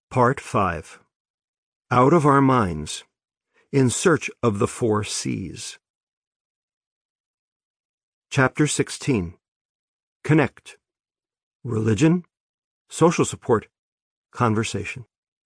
Part 5. Out of Our Minds, in Search of the Four C's. Chapter 16. Connect. Religion, social support, conversation.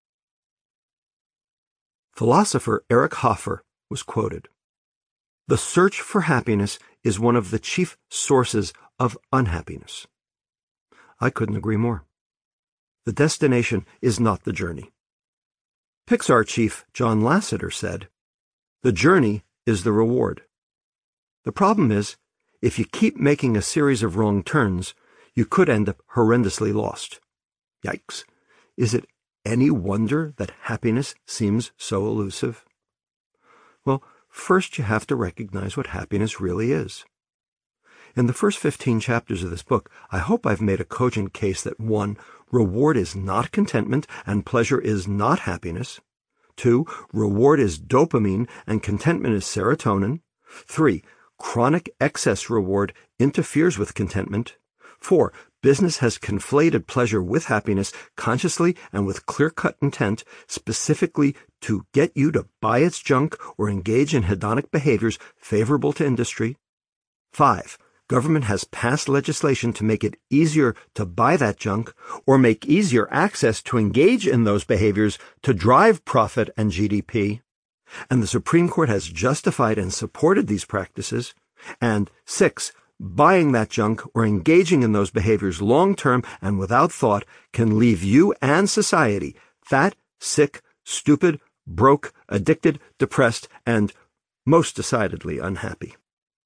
Philosopher Eric Hoffer was quoted, "The search for happiness is one of the chief sources of unhappiness." I couldn't agree more. The destination is not the journey. Pixar chief John Lasseter said, "The journey is the reward." The problem is, if you keep making a series of wrong turns, you could end up horrendously lost. Yikes. Is it any wonder that happiness seems so elusive? Well, first you have to recognize what happiness really is. In the first 15 chapters of this book, I hope I've made a cogent case that 1. Reward is not contentment and pleasure is not happiness. 2. Reward is dopamine and contentment is serotonin. 3. Chronic excess reward interferes with contentment. 4. Business has conflated pleasure with happiness consciously and with clear-cut intent, specifically to get you to buy its junk or engage in hedonic behaviors favorable to industry. 5. Government has passed legislation to make it easier to buy that junk or make easier access to engage in those behaviors to drive profit and GDP. And the Supreme Court has justified and supported these practices. And 6. Buying that junk or engaging in those behaviors long-term and without thought can leave you and society fat, sick, stupid, broke, addicted, depressed, and most decidedly unhappy.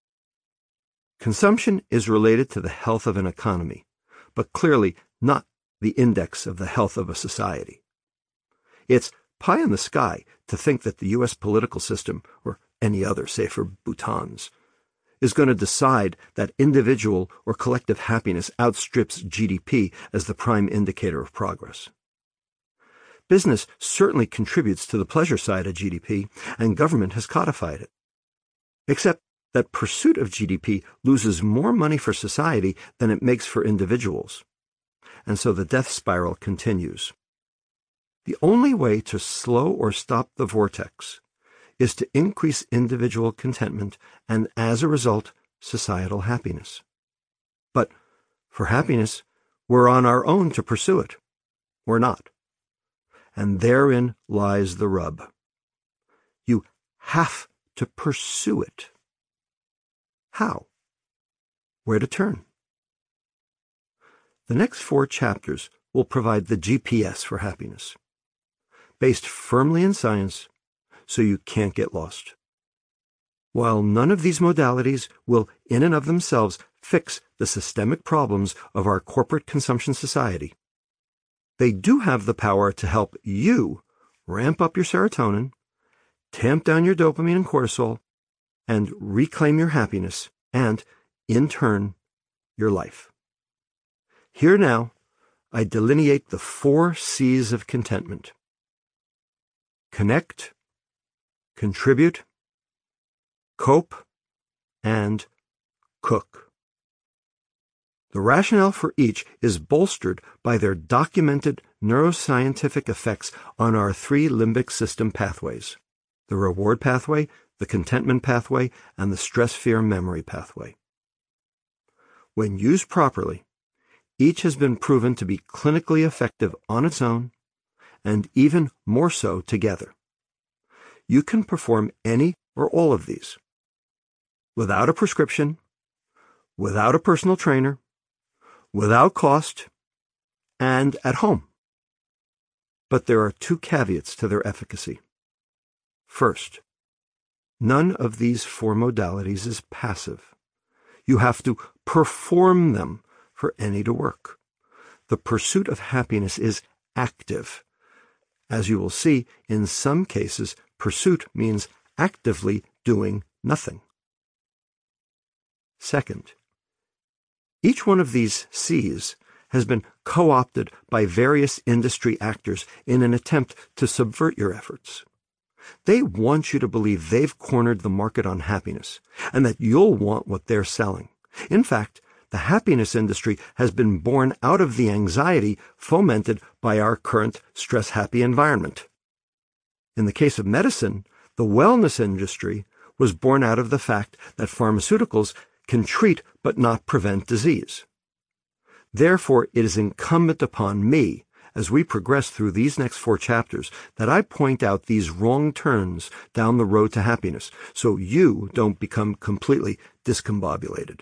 Consumption is related to the health of an economy, but clearly not the index of the health of a society. It's pie in the sky to think that the U.S. political system, or any other, say for Bhutans, is going to decide that individual or collective happiness outstrips GDP as the prime indicator of progress. Business certainly contributes to the pleasure side of GDP, and government has codified it. Except that pursuit of GDP loses more money for society than it makes for individuals. And so the death spiral continues. The only way to slow or stop the vortex is to increase individual contentment and, as a result, societal happiness. But for happiness, we're on our own to pursue it. We're not. And therein lies the rub. You have to pursue it. How? Where to turn? The next 4 chapters will provide the GPS for happiness, based firmly in science, so you can't get lost. While none of these modalities will, in and of themselves, fix the systemic problems of our corporate consumption society, they do have the power to help you ramp up your serotonin, tamp down your dopamine and cortisol, and reclaim your happiness, and, in turn, your life. Here now, I delineate the 4 C's of contentment. Connect, contribute, cope, and cook. The rationale for each is bolstered by their documented neuroscientific effects on our 3 limbic system pathways: the reward pathway, the contentment pathway, and the stress-fear memory pathway. When used properly, each has been proven to be clinically effective on its own, and even more so together. You can perform any or all of these without a prescription, without a personal trainer, without cost, and at home. But there are 2 caveats to their efficacy. First, none of these 4 modalities is passive. You have to perform them for any to work. The pursuit of happiness is active. As you will see, in some cases, pursuit means actively doing nothing. Second, each one of these C's has been co-opted by various industry actors in an attempt to subvert your efforts. They want you to believe they've cornered the market on happiness, and that you'll want what they're selling. In fact, the happiness industry has been born out of the anxiety fomented by our current stress-happy environment. In the case of medicine, the wellness industry was born out of the fact that pharmaceuticals can treat but not prevent disease. Therefore, it is incumbent upon me, as we progress through these next 4 chapters, that I point out these wrong turns down the road to happiness, so you don't become completely discombobulated.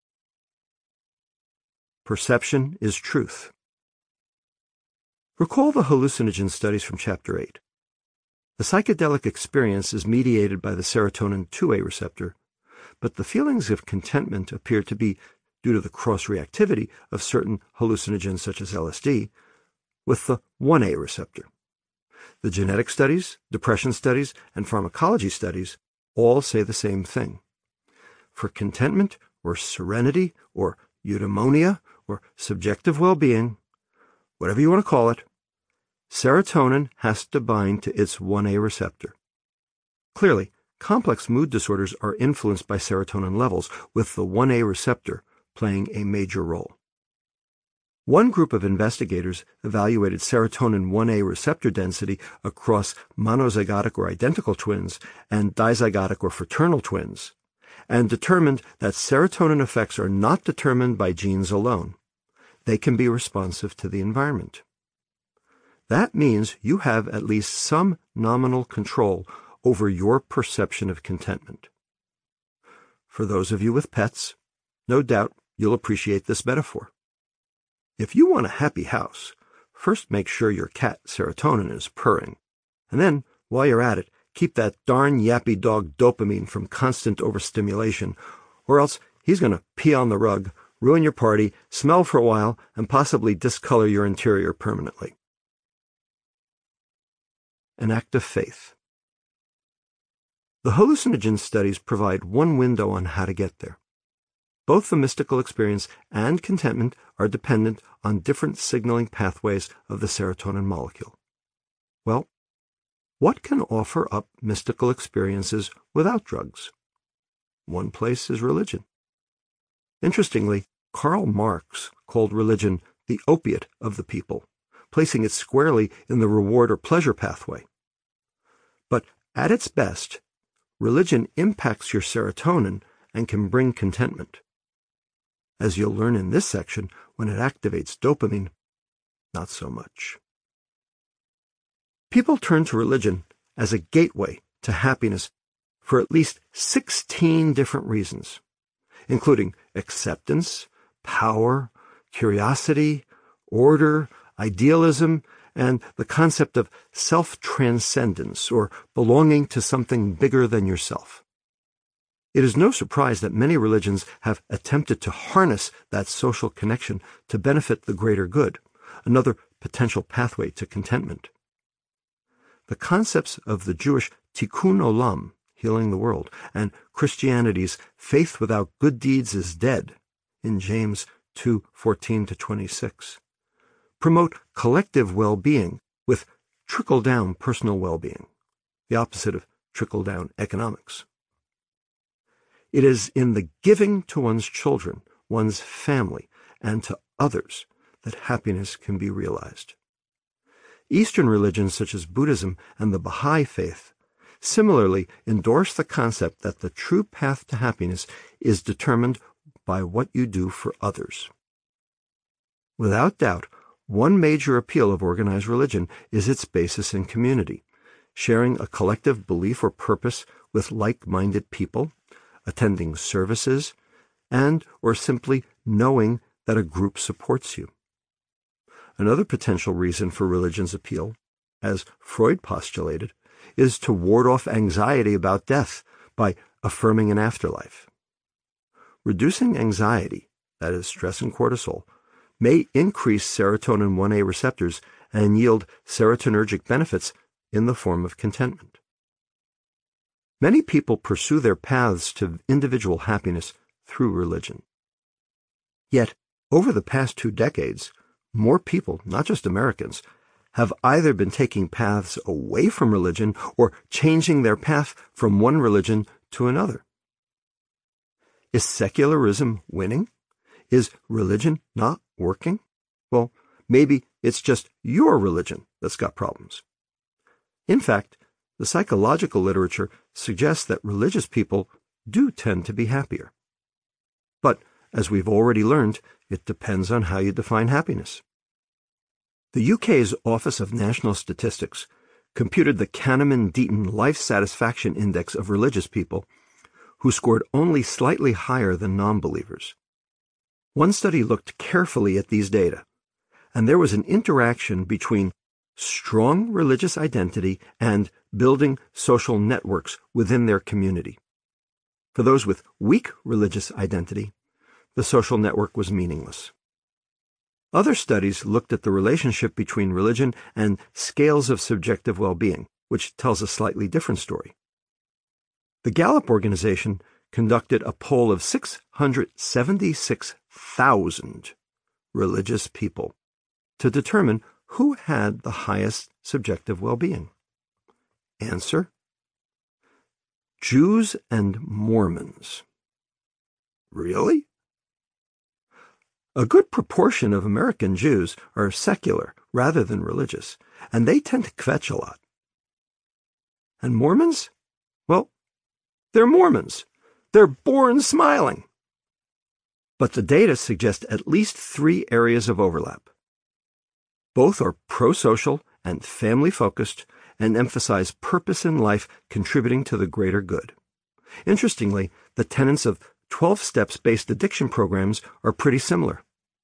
Perception is truth. Recall the hallucinogen studies from Chapter 8. The psychedelic experience is mediated by the serotonin 2A receptor, but the feelings of contentment appear to be due to the cross-reactivity of certain hallucinogens such as LSD with the 1A receptor. The genetic studies, depression studies, and pharmacology studies all say the same thing. For contentment or serenity or eudaimonia or subjective well-being, whatever you want to call it, serotonin has to bind to its 1A receptor. Clearly, complex mood disorders are influenced by serotonin levels, with the 1A receptor playing a major role. One group of investigators evaluated serotonin 1A receptor density across monozygotic or identical twins and dizygotic or fraternal twins, and determined that serotonin effects are not determined by genes alone. They can be responsive to the environment. That means you have at least some nominal control over your perception of contentment. For those of you with pets, no doubt you'll appreciate this metaphor. If you want a happy house, first make sure your cat serotonin is purring, and then, while you're at it, keep that darn yappy dog dopamine from constant overstimulation, or else he's going to pee on the rug, ruin your party, smell for a while, and possibly discolor your interior permanently. An act of faith. The hallucinogen studies provide one window on how to get there. Both the mystical experience and contentment are dependent on different signaling pathways of the serotonin molecule. Well, what can offer up mystical experiences without drugs? One place is religion. Interestingly, Karl Marx called religion the opiate of the people, placing it squarely in the reward or pleasure pathway. But at its best, religion impacts your serotonin and can bring contentment. As you'll learn in this section, when it activates dopamine, not so much. People turn to religion as a gateway to happiness for at least 16 different reasons, including acceptance, power, curiosity, order, idealism, and the concept of self-transcendence, or belonging to something bigger than yourself. It is no surprise that many religions have attempted to harness that social connection to benefit the greater good, another potential pathway to contentment. The concepts of the Jewish tikkun olam, healing the world, and Christianity's faith without good deeds is dead, in James 2:14-26, promote collective well-being with trickle-down personal well-being, the opposite of trickle-down economics. It is in the giving to one's children, one's family, and to others that happiness can be realized. Eastern religions such as Buddhism and the Baha'i faith similarly endorse the concept that the true path to happiness is determined by what you do for others. Without doubt, one major appeal of organized religion is its basis in community, sharing a collective belief or purpose with like-minded people, attending services, and or simply knowing that a group supports you. Another potential reason for religion's appeal, as Freud postulated, is to ward off anxiety about death by affirming an afterlife. Reducing anxiety, that is stress and cortisol, may increase serotonin 1A receptors and yield serotonergic benefits in the form of contentment. Many people pursue their paths to individual happiness through religion. Yet, over the past 2 decades, more people, not just Americans, have either been taking paths away from religion or changing their path from one religion to another. Is secularism winning? Is religion not working? Well, maybe it's just your religion that's got problems. In fact, the psychological literature suggests that religious people do tend to be happier. But, as we've already learned, it depends on how you define happiness. The UK's Office of National Statistics computed the Kahneman-Deaton Life Satisfaction Index of religious people, who scored only slightly higher than non-believers. One study looked carefully at these data, and there was an interaction between strong religious identity and building social networks within their community. For those with weak religious identity, the social network was meaningless. Other studies looked at the relationship between religion and scales of subjective well-being, which tells a slightly different story. The Gallup organization conducted a poll of 676,000 religious people to determine who had the highest subjective well-being. Answer: Jews and Mormons. Really? A good proportion of American Jews are secular rather than religious, and they tend to kvetch a lot. And Mormons? Well, they're Mormons. They're born smiling. But the data suggest at least 3 areas of overlap. Both are pro-social and family-focused and emphasize purpose in life contributing to the greater good. Interestingly, the tenets of 12 steps-based addiction programs are pretty similar.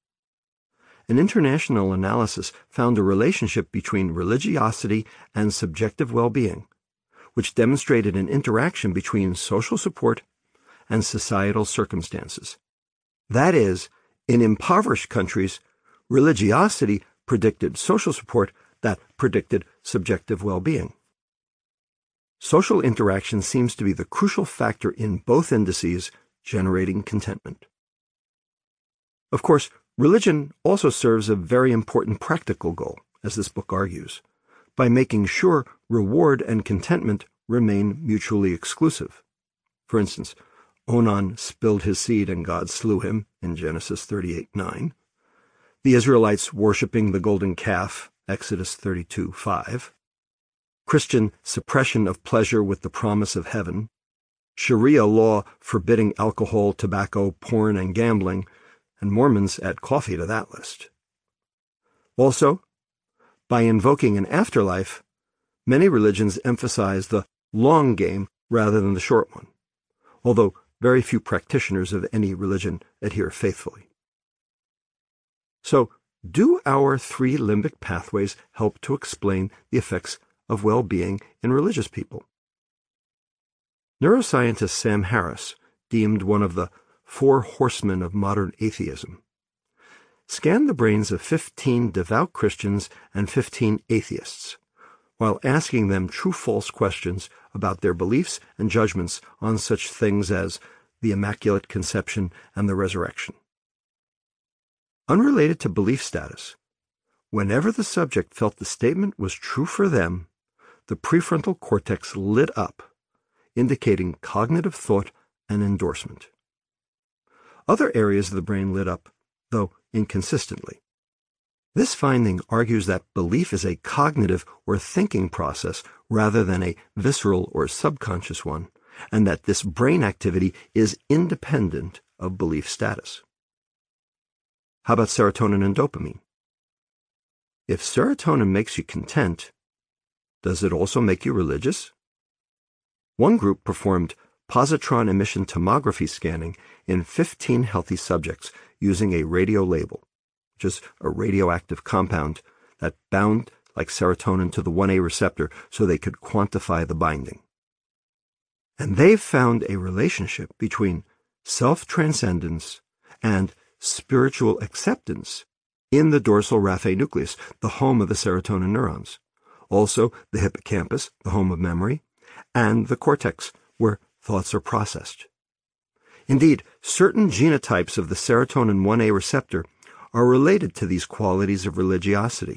An international analysis found a relationship between religiosity and subjective well-being, which demonstrated an interaction between social support and societal circumstances. That is, in impoverished countries, religiosity predicted social support that predicted subjective well-being. Social interaction seems to be the crucial factor in both indices generating contentment. Of course, religion also serves a very important practical goal, as this book argues, by making sure reward and contentment remain mutually exclusive. For instance, Onan spilled his seed and God slew him in Genesis 38:9. The Israelites worshiping the golden calf, Exodus 32:5. Christian suppression of pleasure with the promise of heaven. Sharia law forbidding alcohol, tobacco, porn, and gambling, and Mormons add coffee to that list. Also, by invoking an afterlife, many religions emphasize the long game rather than the short one, although very few practitioners of any religion adhere faithfully. So, do our 3 limbic pathways help to explain the effects of well-being in religious people? Neuroscientist Sam Harris, deemed one of the 4 horsemen of modern atheism, scanned the brains of 15 devout Christians and 15 atheists, while asking them true-false questions about their beliefs and judgments on such things as the Immaculate Conception and the Resurrection. Unrelated to belief status, whenever the subject felt the statement was true for them, the prefrontal cortex lit up, indicating cognitive thought and endorsement. Other areas of the brain lit up, though inconsistently. This finding argues that belief is a cognitive or thinking process rather than a visceral or subconscious one, and that this brain activity is independent of belief status. How about serotonin and dopamine? If serotonin makes you content, does it also make you religious? One group performed positron emission tomography scanning in 15 healthy subjects using a radiolabel, which is a radioactive compound that bound like serotonin to the 1A receptor so they could quantify the binding. And they've found a relationship between self-transcendence and spiritual acceptance in the dorsal raphe nucleus, the home of the serotonin neurons, also the hippocampus, the home of memory, and the cortex, where thoughts are processed. Indeed, certain genotypes of the serotonin 1A receptor are related to these qualities of religiosity.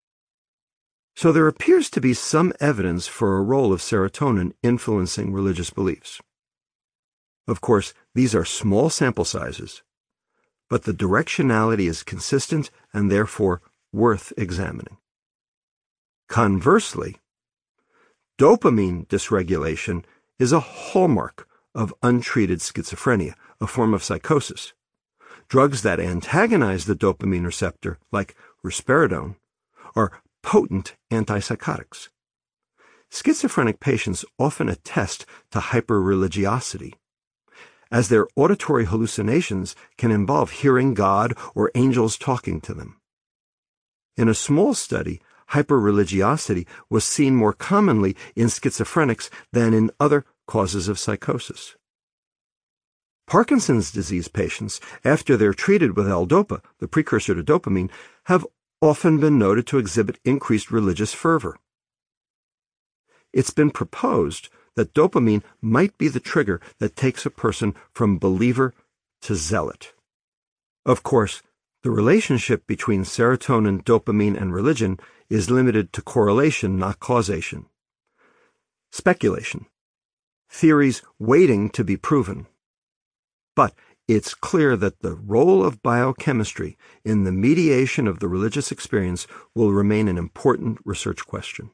So there appears to be some evidence for a role of serotonin influencing religious beliefs. Of course, these are small sample sizes, but the directionality is consistent and therefore worth examining. Conversely, dopamine dysregulation is a hallmark of untreated schizophrenia, a form of psychosis. Drugs that antagonize the dopamine receptor, like risperidone, are potent antipsychotics. Schizophrenic patients often attest to hyperreligiosity, as their auditory hallucinations can involve hearing God or angels talking to them. In a small study, hyperreligiosity was seen more commonly in schizophrenics than in other causes of psychosis. Parkinson's disease patients, after they're treated with L-Dopa, the precursor to dopamine, have often been noted to exhibit increased religious fervor. It's been proposed that dopamine might be the trigger that takes a person from believer to zealot. Of course, the relationship between serotonin, dopamine, and religion is limited to correlation, not causation. Speculation. Theories waiting to be proven. But it's clear that the role of biochemistry in the mediation of the religious experience will remain an important research question.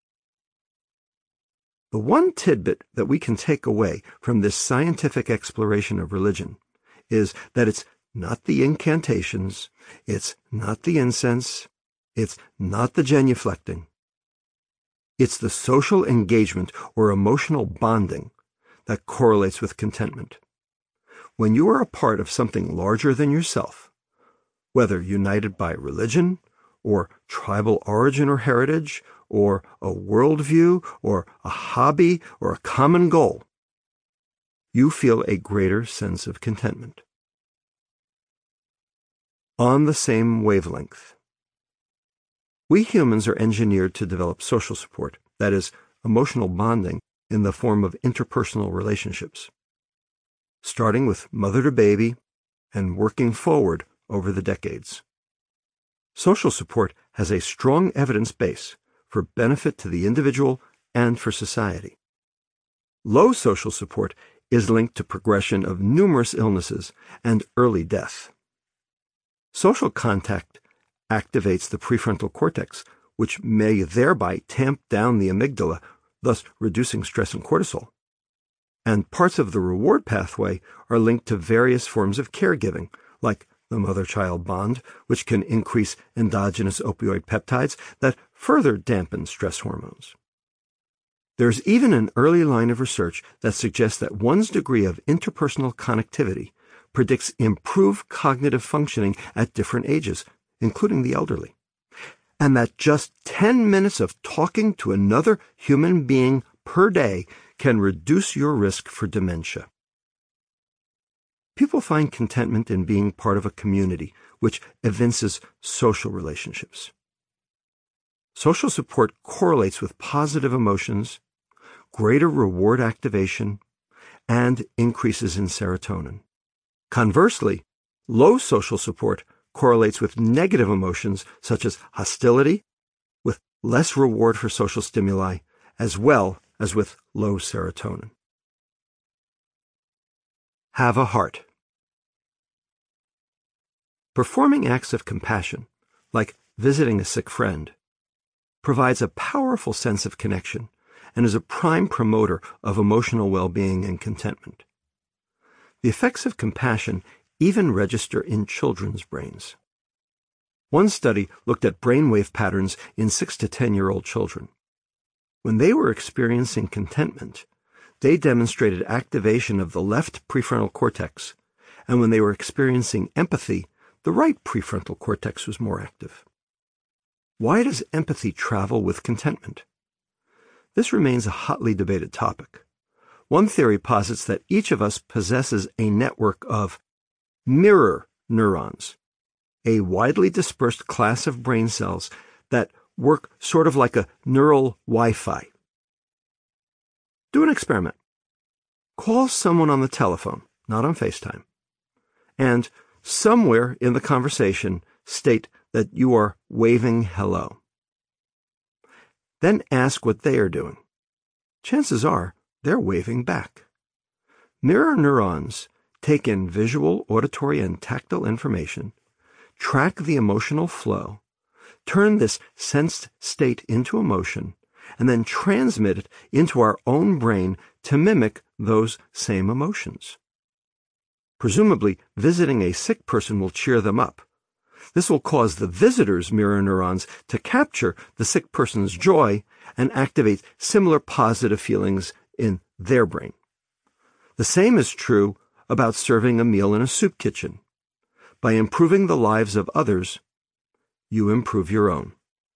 The one tidbit that we can take away from this scientific exploration of religion is that it's not the incantations, it's not the incense, it's not the genuflecting. It's the social engagement or emotional bonding that correlates with contentment. When you are a part of something larger than yourself, whether united by religion, or tribal origin or heritage, or a worldview, or a hobby, or a common goal, you feel a greater sense of contentment. On the same wavelength. We humans are engineered to develop social support, that is, emotional bonding, in the form of interpersonal relationships, starting with mother to baby and working forward over the decades. Social support has a strong evidence base for benefit to the individual and for society. Low social support is linked to progression of numerous illnesses and early death. Social contact activates the prefrontal cortex, which may thereby tamp down the amygdala, thus reducing stress and cortisol. And parts of the reward pathway are linked to various forms of caregiving, like the mother-child bond, which can increase endogenous opioid peptides that further dampen stress hormones. There's even an early line of research that suggests that one's degree of interpersonal connectivity predicts improved cognitive functioning at different ages, including the elderly, and that just 10 minutes of talking to another human being per day can reduce your risk for dementia. People find contentment in being part of a community, which evinces social relationships. Social support correlates with positive emotions, greater reward activation, and increases in serotonin. Conversely, low social support correlates with negative emotions such as hostility, with less reward for social stimuli, as well as with low serotonin. Have a heart. Performing acts of compassion, like visiting a sick friend, provides a powerful sense of connection and is a prime promoter of emotional well-being and contentment. The effects of compassion even register in children's brains. One study looked at brainwave patterns in 6 to 10-year-old children. When they were experiencing contentment, they demonstrated activation of the left prefrontal cortex, and when they were experiencing empathy, the right prefrontal cortex was more active. Why does empathy travel with contentment? This remains a hotly debated topic. One theory posits that each of us possesses a network of mirror neurons, a widely dispersed class of brain cells that work sort of like a neural Wi-Fi. Do an experiment. Call someone on the telephone, not on FaceTime, and somewhere in the conversation state that you are waving hello. Then ask what they are doing. Chances are they're waving back. Mirror neurons take in visual, auditory, and tactile information, track the emotional flow, turn this sensed state into emotion, and then transmit it into our own brain to mimic those same emotions. Presumably, visiting a sick person will cheer them up. This will cause the visitor's mirror neurons to capture the sick person's joy and activate similar positive feelings in their brain. The same is true about serving a meal in a soup kitchen. By improving the lives of others, you improve your own.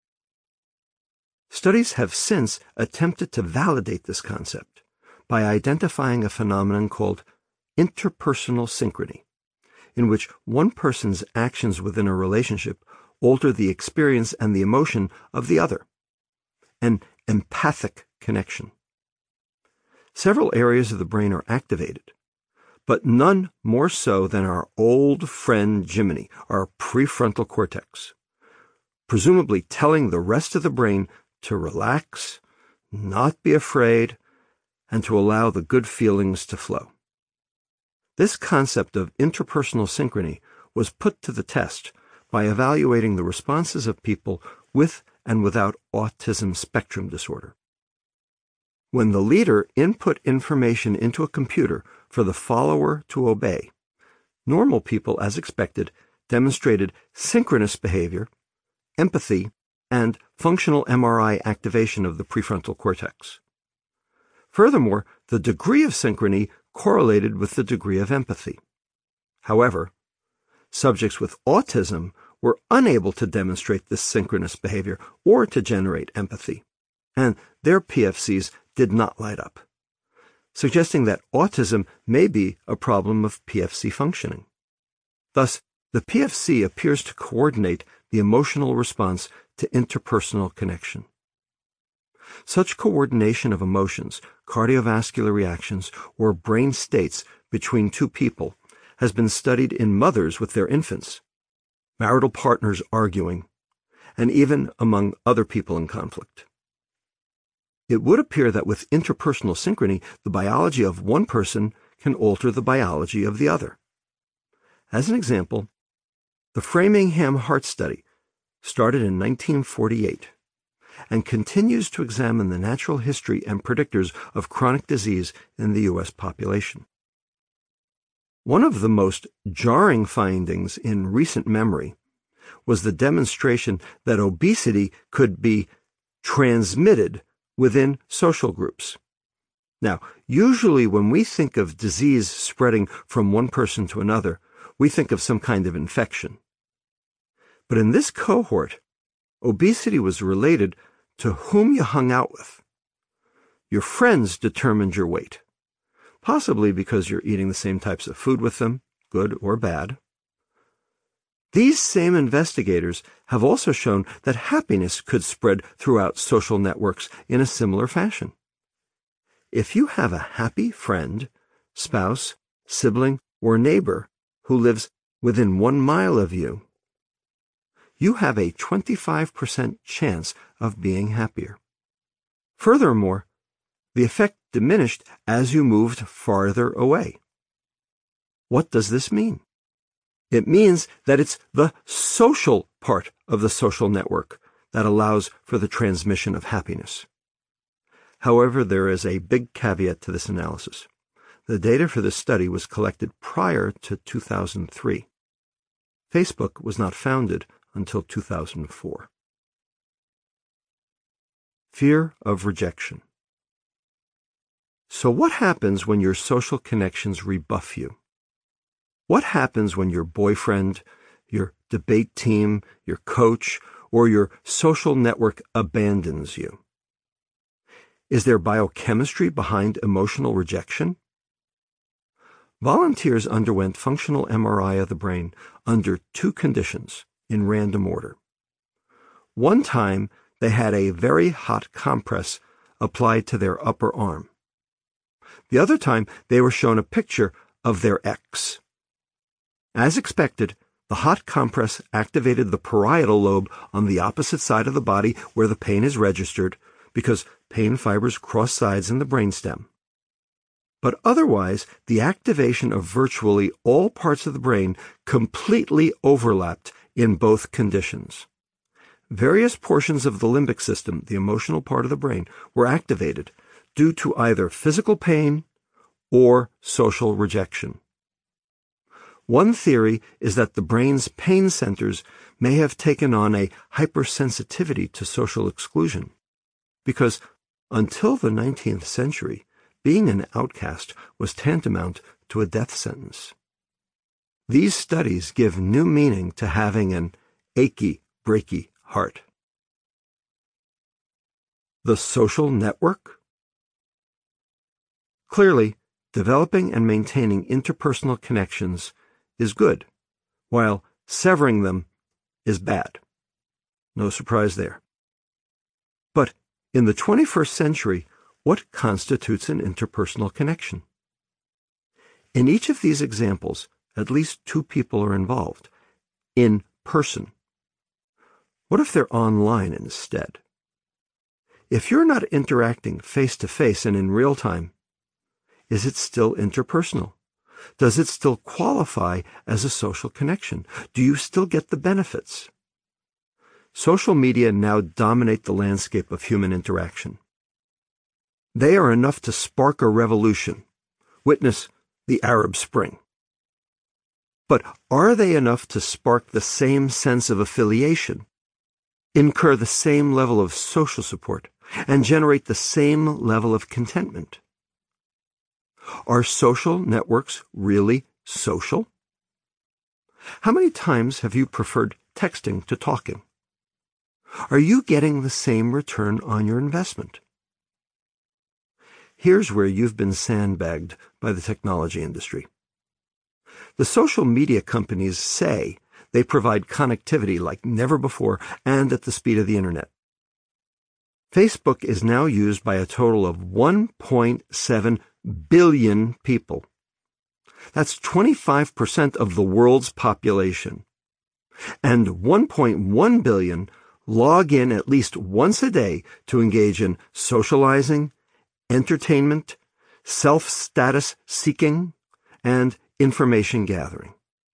Studies have since attempted to validate this concept by identifying a phenomenon called interpersonal synchrony, in which one person's actions within a relationship alter the experience and the emotion of the other, an empathic connection. Several areas of the brain are activated, but none more so than our old friend Jiminy, our prefrontal cortex, presumably telling the rest of the brain to relax, not be afraid, and to allow the good feelings to flow. This concept of interpersonal synchrony was put to the test by evaluating the responses of people with and without autism spectrum disorder. When the leader input information into a computer for the follower to obey, normal people, as expected, demonstrated synchronous behavior, empathy, and functional MRI activation of the prefrontal cortex. Furthermore, the degree of synchrony correlated with the degree of empathy. However, subjects with autism were unable to demonstrate this synchronous behavior or to generate empathy, and their PFCs did not light up, suggesting that autism may be a problem of PFC functioning. Thus, the PFC appears to coordinate the emotional response to interpersonal connection. Such coordination of emotions, cardiovascular reactions, or brain states between two people has been studied in mothers with their infants, marital partners arguing, and even among other people in conflict. It would appear that with interpersonal synchrony, the biology of one person can alter the biology of the other. As an example, the Framingham Heart Study started in 1948 and continues to examine the natural history and predictors of chronic disease in the U.S. population. One of the most jarring findings in recent memory was the demonstration that obesity could be transmitted within social groups. Now, usually when we think of disease spreading from one person to another, we think of some kind of infection. But in this cohort, obesity was related to whom you hung out with. Your friends determined your weight, possibly because you're eating the same types of food with them, good or bad. These same investigators have also shown that happiness could spread throughout social networks in a similar fashion. If you have a happy friend, spouse, sibling, or neighbor who lives within 1 mile of you, you have a 25% chance of being happier. Furthermore, the effect diminished as you moved farther away. What does this mean? It means that it's the social part of the social network that allows for the transmission of happiness. However, there is a big caveat to this analysis. The data for this study was collected prior to 2003. Facebook was not founded until 2004. Fear of rejection. So what happens when your social connections rebuff you? What happens when your boyfriend, your debate team, your coach, or your social network abandons you? Is there biochemistry behind emotional rejection? Volunteers underwent functional MRI of the brain under 2 conditions in random order. One time, they had a very hot compress applied to their upper arm. The other time, they were shown a picture of their ex. As expected, the hot compress activated the parietal lobe on the opposite side of the body where the pain is registered, because pain fibers cross sides in the brainstem. But otherwise, the activation of virtually all parts of the brain completely overlapped in both conditions. Various portions of the limbic system, the emotional part of the brain, were activated due to either physical pain or social rejection. One theory is that the brain's pain centers may have taken on a hypersensitivity to social exclusion, because until the 19th century, being an outcast was tantamount to a death sentence. These studies give new meaning to having an achy, breaky heart. The social network? Clearly, developing and maintaining interpersonal connections is good, while severing them is bad. No surprise there. But in the 21st century, what constitutes an interpersonal connection? In each of these examples, at least two people are involved, in person. What if they're online instead? If you're not interacting face-to-face and in real time, is it still interpersonal? Does it still qualify as a social connection? Do you still get the benefits? Social media now dominate the landscape of human interaction. They are enough to spark a revolution. Witness the Arab Spring. But are they enough to spark the same sense of affiliation, incur the same level of social support, and generate the same level of contentment? Are social networks really social? How many times have you preferred texting to talking? Are you getting the same return on your investment? Here's where you've been sandbagged by the technology industry. The social media companies say they provide connectivity like never before and at the speed of the internet. Facebook is now used by a total of 1.7 billion people. That's 25% of the world's population. And 1.1 billion log in at least once a day to engage in socializing, entertainment, self-status seeking, and information gathering.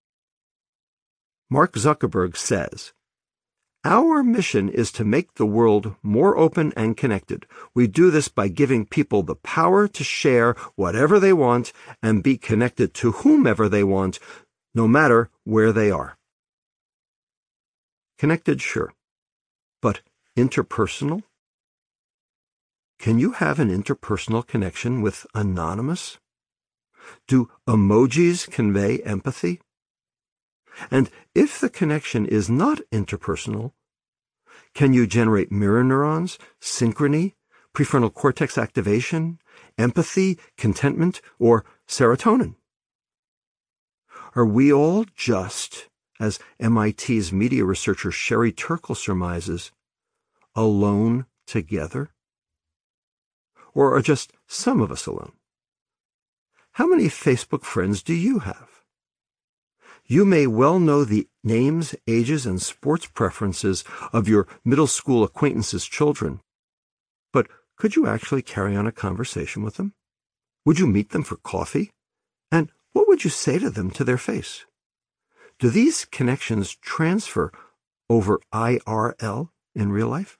Mark Zuckerberg says, "Our mission is to make the world more open and connected. We do this by giving people the power to share whatever they want and be connected to whomever they want, no matter where they are." Connected, sure. But interpersonal? Can you have an interpersonal connection with Anonymous? Do emojis convey empathy? And if the connection is not interpersonal, can you generate mirror neurons, synchrony, prefrontal cortex activation, empathy, contentment, or serotonin? Are we all just, as MIT's media researcher Sherry Turkle surmises, alone together? Or are just some of us alone? How many Facebook friends do you have? You may well know the names, ages, and sports preferences of your middle school acquaintances' children, but could you actually carry on a conversation with them? Would you meet them for coffee? And what would you say to them to their face? Do these connections transfer over IRL in real life?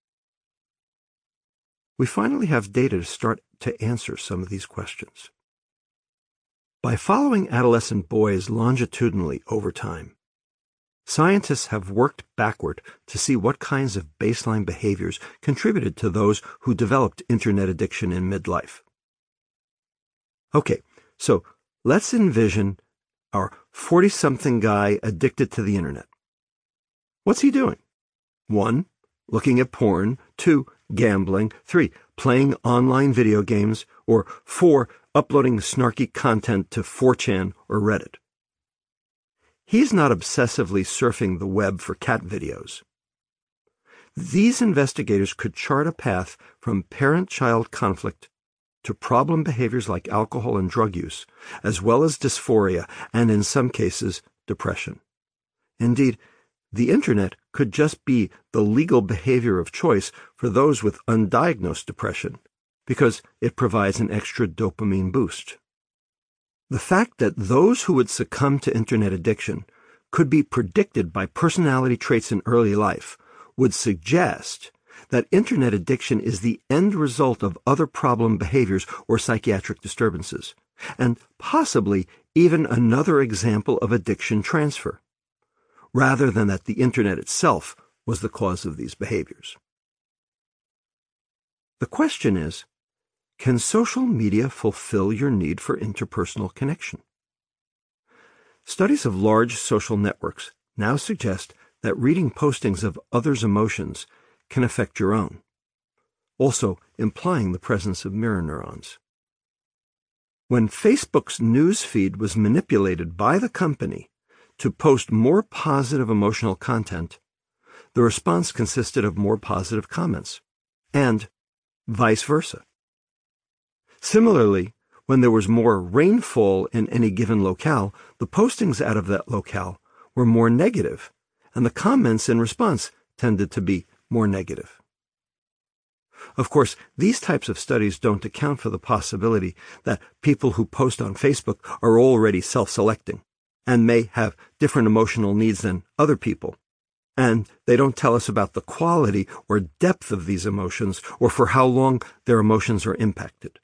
We finally have data to start to answer some of these questions. By following adolescent boys longitudinally over time, scientists have worked backward to see what kinds of baseline behaviors contributed to those who developed internet addiction in midlife. Okay, so let's envision our 40-something guy addicted to the internet. What's he doing? 1, looking at porn. 2, gambling. 3, playing online video games. Or 4, uploading snarky content to 4chan or Reddit. He's not obsessively surfing the web for cat videos. These investigators could chart a path from parent-child conflict to problem behaviors like alcohol and drug use, as well as dysphoria and, in some cases, depression. Indeed, the internet could just be the legal behavior of choice for those with undiagnosed depression, because it provides an extra dopamine boost. The fact that those who would succumb to internet addiction could be predicted by personality traits in early life would suggest that internet addiction is the end result of other problem behaviors or psychiatric disturbances, and possibly even another example of addiction transfer, rather than that the internet itself was the cause of these behaviors. The question is, can social media fulfill your need for interpersonal connection? Studies of large social networks now suggest that reading postings of others' emotions can affect your own, also implying the presence of mirror neurons. When Facebook's news feed was manipulated by the company to post more positive emotional content, the response consisted of more positive comments, and vice versa. Similarly, when there was more rainfall in any given locale, the postings out of that locale were more negative, and the comments in response tended to be more negative. Of course, these types of studies don't account for the possibility that people who post on Facebook are already self-selecting and may have different emotional needs than other people, and they don't tell us about the quality or depth of these emotions or for how long their emotions are impacted.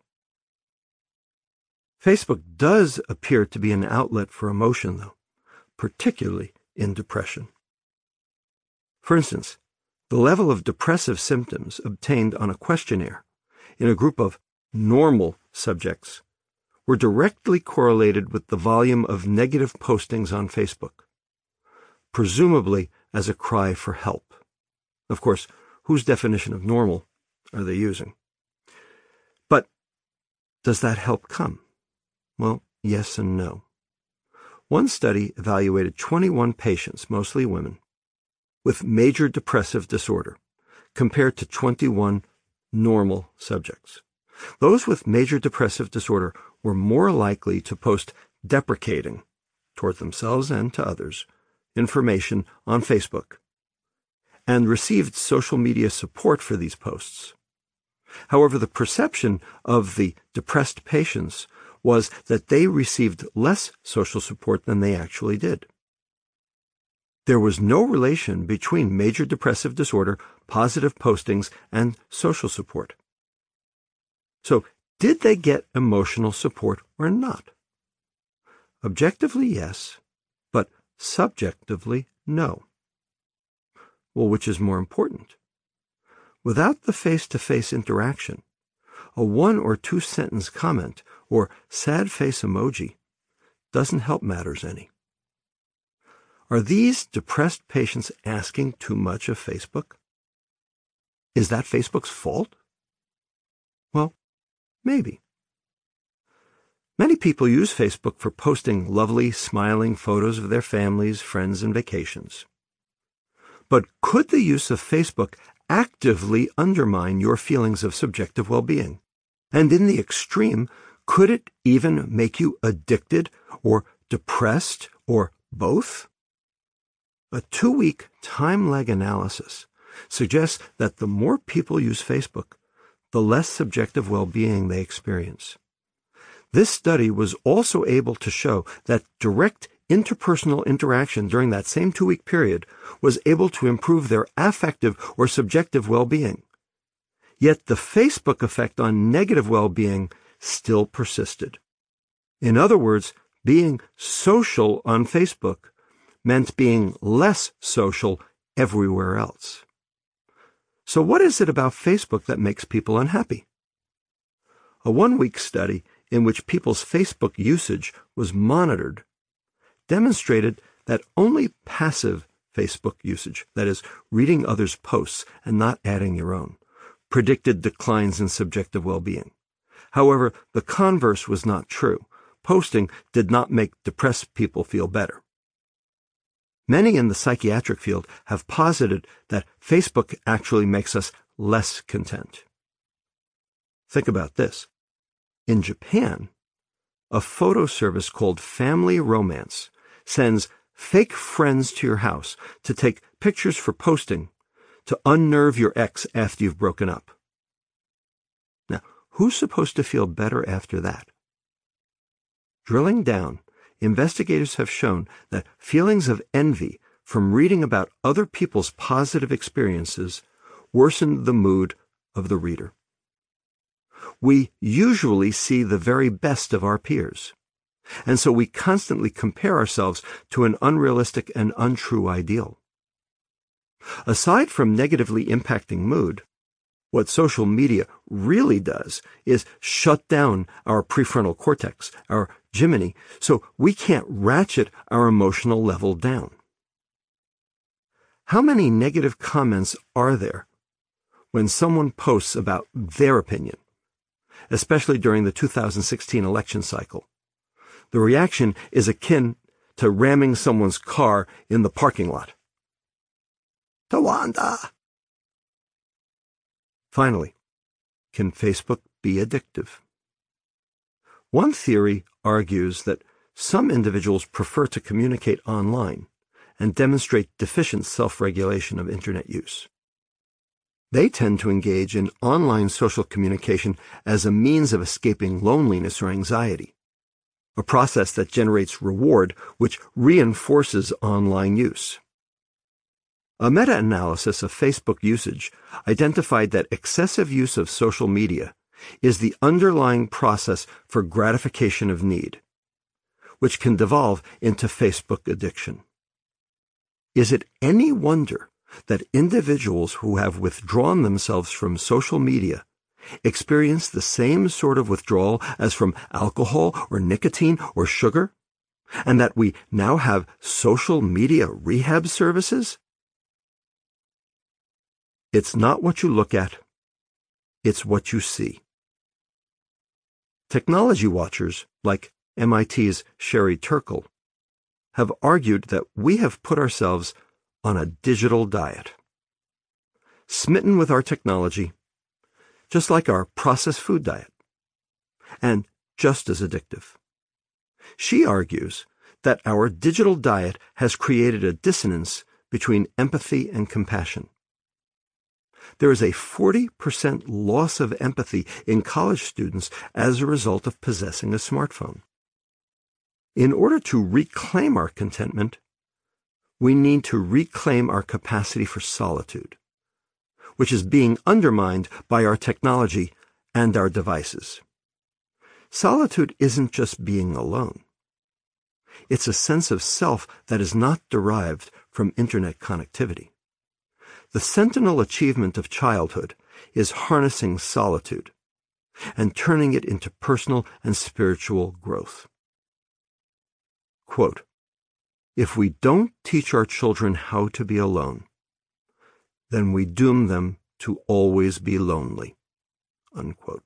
Facebook does appear to be an outlet for emotion, though, particularly in depression. For instance, the level of depressive symptoms obtained on a questionnaire in a group of normal subjects were directly correlated with the volume of negative postings on Facebook, presumably as a cry for help. Of course, whose definition of normal are they using? But does that help come? Well, yes and no. One study evaluated 21 patients, mostly women, with major depressive disorder, compared to 21 normal subjects. Those with major depressive disorder were more likely to post deprecating, toward themselves and to others, information on Facebook, and received social media support for these posts. However, the perception of the depressed patients was that they received less social support than they actually did. There was no relation between major depressive disorder, positive postings, and social support. So, did they get emotional support or not? Objectively, yes, but subjectively, no. Well, which is more important? Without the face-to-face interaction, a 1 or 2 sentence comment or sad face emoji doesn't help matters any. Are these depressed patients asking too much of Facebook? Is that Facebook's fault? Well, maybe. Many people use Facebook for posting lovely, smiling photos of their families, friends, and vacations. But could the use of Facebook actively undermine your feelings of subjective well-being? And in the extreme, could it even make you addicted or depressed or both? A 2-week time lag analysis suggests that the more people use Facebook, the less subjective well-being they experience. This study was also able to show that direct interpersonal interaction during that same 2-week period was able to improve their affective or subjective well-being. Yet the Facebook effect on negative well-being still persisted. In other words, being social on Facebook meant being less social everywhere else. So what is it about Facebook that makes people unhappy? A 1-week study in which people's Facebook usage was monitored demonstrated that only passive Facebook usage, that is, reading others' posts and not adding your own, predicted declines in subjective well-being. However, the converse was not true. Posting did not make depressed people feel better. Many in the psychiatric field have posited that Facebook actually makes us less content. Think about this. In Japan, a photo service called Family Romance sends fake friends to your house to take pictures for posting to unnerve your ex after you've broken up. Now, who's supposed to feel better after that? Drilling down, investigators have shown that feelings of envy from reading about other people's positive experiences worsen the mood of the reader. We usually see the very best of our peers, and so we constantly compare ourselves to an unrealistic and untrue ideal. Aside from negatively impacting mood, what social media really does is shut down our prefrontal cortex, our Jiminy, so we can't ratchet our emotional level down. How many negative comments are there when someone posts about their opinion, especially during the 2016 election cycle? The reaction is akin to ramming someone's car in the parking lot. Tawanda! Finally, can Facebook be addictive? One theory argues that some individuals prefer to communicate online and demonstrate deficient self-regulation of Internet use. They tend to engage in online social communication as a means of escaping loneliness or anxiety, a process that generates reward which reinforces online use. A meta-analysis of Facebook usage identified that excessive use of social media is the underlying process for gratification of need, which can devolve into Facebook addiction. Is it any wonder that individuals who have withdrawn themselves from social media experience the same sort of withdrawal as from alcohol or nicotine or sugar, and that we now have social media rehab services? It's not what you look at, it's what you see. Technology watchers, like MIT's Sherry Turkle, have argued that we have put ourselves on a digital diet. Smitten with our technology, just like our processed food diet, and just as addictive. She argues that our digital diet has created a dissonance between empathy and compassion. There is a 40% loss of empathy in college students as a result of possessing a smartphone. In order to reclaim our contentment, we need to reclaim our capacity for solitude, which is being undermined by our technology and our devices. Solitude isn't just being alone. It's a sense of self that is not derived from Internet connectivity. The sentinel achievement of childhood is harnessing solitude and turning it into personal and spiritual growth. Quote, "If we don't teach our children how to be alone, then we doom them to always be lonely." Unquote.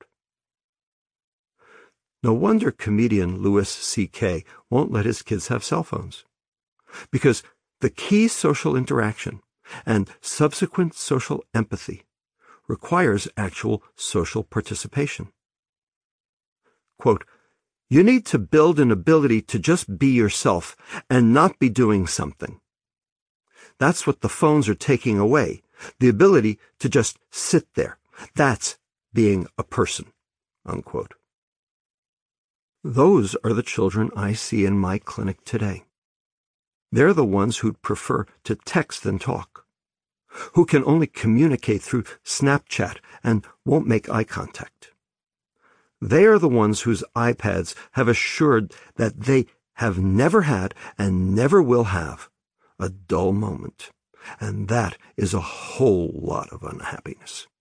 No wonder comedian Louis C.K. won't let his kids have cell phones, because the key social interaction and subsequent social empathy requires actual social participation. Quote, "You need to build an ability to just be yourself and not be doing something. That's what the phones are taking away, the ability to just sit there. That's being a person." Unquote. Those are the children I see in my clinic today. They're the ones who'd prefer to text than talk, who can only communicate through Snapchat and won't make eye contact. They are the ones whose iPads have assured that they have never had and never will have a dull moment, and that is a whole lot of unhappiness.